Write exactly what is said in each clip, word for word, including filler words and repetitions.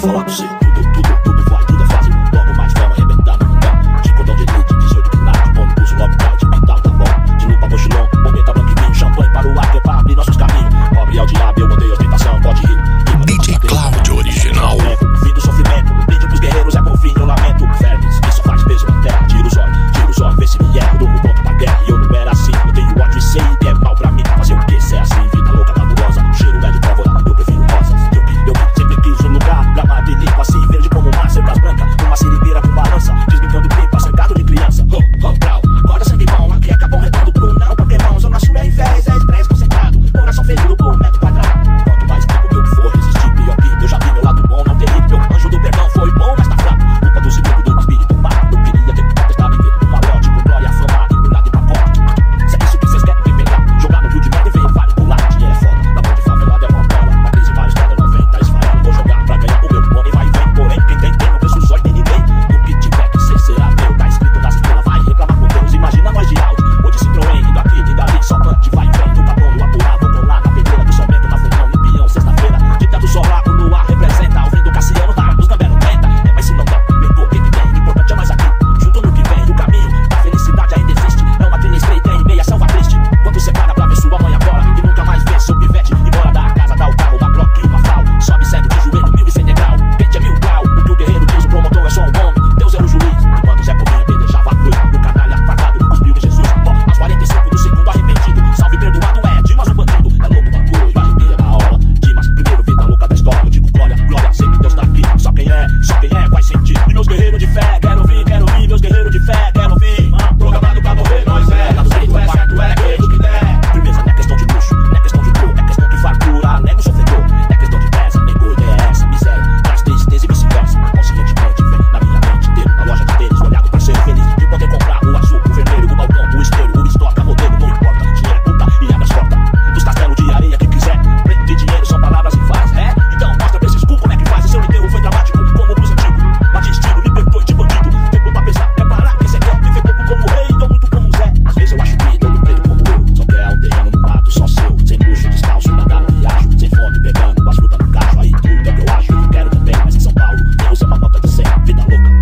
Falar pra você, tudo, tudo, tudo vai, tudo é fácil. Logo mais vamos arrebentar no mundão. De cordão de elite, dezoito quilates, bom impulso, logo vai, de metal, tá bom. De lupa, mochilão, bombeta, branco e vinho, champanhe para o ar, que é pra abrir nossos caminhos. Pobre é o diabo, eu odeio ostentação, pode rir. D J Cláudio original. Fim do sofrimento, um brinde pros guerreiros, é por fim, eu lamento. Vermes, que só faz peso na terra. Tira os olhos, tira os olhos, vê se me erro. Rumo pronto pra guerra, e eu não era assim. Eu tenho ódio e sei que é mal pra mim. Fazer o que, se é assim, vida louca, cabulosa. Cheiro é de pólvora, eu prefiro rosas. Eu vi, eu vi, sempre quis um lugar gramado e limpo assim, verde como o mar, sempre as brancas. Uma seringueira com balança, desbrincando pipa, cercado de criança. Oh, oh, brau, acorda sangue bom, aqui é capão redondo pro não, porque mãos, eu nasci é inveja, é estresse concentrado. Coração ferido por metro quadrado. Quanto mais tempo eu for resistir, pior que eu já vi meu lado bom, não terrível. Anjo do perdão foi bom, mas tá fraco. Culpa do segundo do espírito má. Eu queria ter contestado e ver o malote com glória, fama, iluminado e pacote. Se é isso que vocês querem ver pegar, jogar no rio de merda e ver vale pular. Dinheiro é foda, na mão de favelada é uma bola. Na crise vários pedras noventa, esfarela. Vou jogar pra ganhar o meu bônus, vai e vem. Porém, quem tem, tem, não preço só e tem ninguém. O que tiver que ser, será meu. Tá escrito nas estrelas, vai reclamar com Deus. Imagina nós de áudio, ou de Citroën, indo aqui, de dali, só pante, vai e vem. No capão, no apurar, vou colar na pedreira do somente, na fundão, no pinhão, sexta-feira. De tanto solar, o luar representa. Ouvindo Cassiano, tá, os também não tenta. É, mas se não dá, ligou, quem que tem? O importante é nós aqui, junto no que vem. O caminho da felicidade ainda existe. É uma trilha estreita em meia selva triste. Quando você para pra ver sua mãe agora e nunca mais vê seu pivete. Embora da casa, dá o carro, uma troca e uma fal. Sobe cedo de joelho, mil e cem degrau. Quente é mil grau, o que o guerreiro diz, o promotor é só um homem. Deus é o juiz, e quando Zé Povinho pelejava a cruz, o canalha quadrado, cuspiu em Jesus. Ó, aos quarenta e cinco do segundo arrependido, salve perdoado é Dimas o bandido. É louco da cruz, arrepia na hora. Dimas, primeiro vida louca da história. Eu digo glória, glória, sei que Deus tá aqui. Só quem é, só quem é vai sentir. E meus guerreiros de fé, quero ouvir, quero ouvir. Meus guerreiros de fé, quero ouvir. Ah, programado pra morrer, nós é. Lado certo é, certo é, guerreiro que der. Firmeza não é questão de luxo, não é questão de cor, é questão de fartura, nego o sofredor. É questão de peça, negou, ideia é essa. Miséria, traz tristeza e vice-versa. Conscientemente vem na minha mente inteiro. Na loja de tênis, olhado parceiro feliz de poder comprar o azul, o vermelho, o balcão, o espelho, o estoque, a modelo, não importa. Dinheiro é puta e abre as portas dos castelos de areia que quiser. Preto de dinheiro são palavras em faz, é? Então mostra pra esses cu como é que faz. O seu enterro foi dramático, como o blues antigo. Mas de estilo, libertou de bandido. Tempo pra pensar, preparar, quem cê quer. Viver pouco como rei, então muito como Zé. Às vezes eu acho que todo preto como eu só quer um terreno no mato, só seu. Sem luxo, descalço, nadar no riacho. Sem fome, pegando as frutas no cacho. Aí tudo é o que eu acho, eu quero também. Mas em São Paulo, Deus é uma nota de cem, vida louca.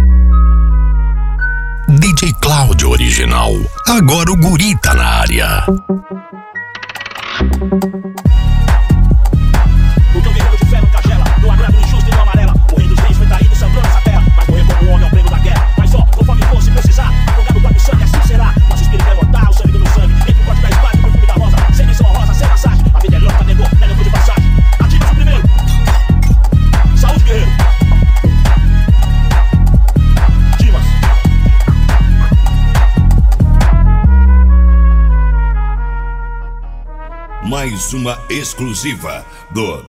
D J Cláudio original. Agora o guri tá na área. Porque o guerreiro de fé não cagela, não agrada o injusto e não amarela. O rei dos reis foi traído e sangrou nessa terra. Mas morrer como um homem é o prêmio da guerra. Mas ó, conforme for, se precisar, afogado com o sangue, assim será. Nosso espírito é mortal, o sangue do sangue. Entre o corte da espada e o perfume da rosa. Sem menção rosa, sem massagem. A vida é louca, negou, nega por de passagem. Ativas o primeiro. Saúde, guerreiro. Dimas. Mais uma exclusiva do